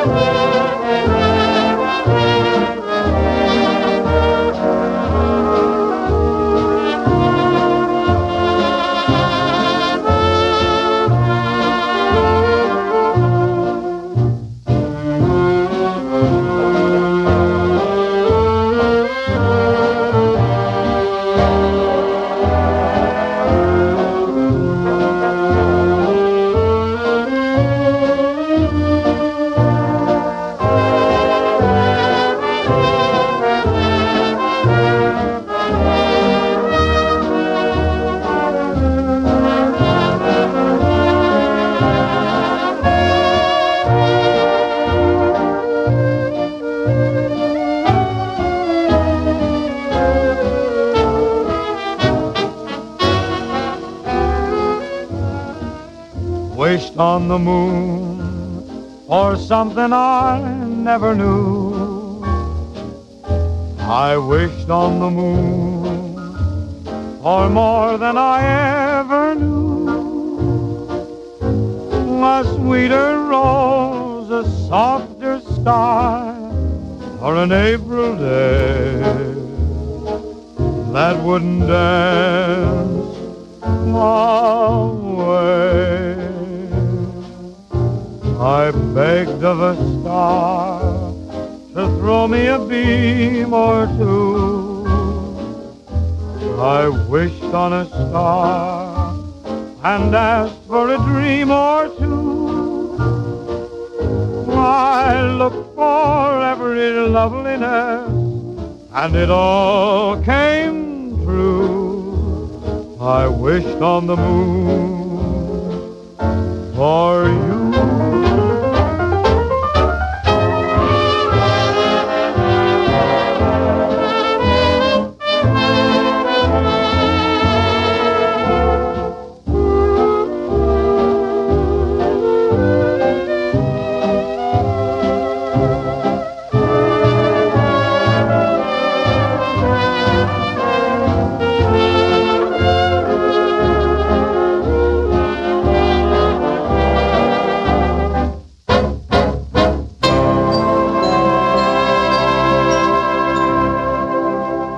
Wished on the moon for something I never knew. I wished on the moon for more than I ever knew. A sweeter rose, a softer sky, or an April day that wouldn't dance away. I begged of a star to throw me a beam or two. I wished on a star and asked for a dream or two. I looked for every loveliness, and it all came true. I wished on the moon for you.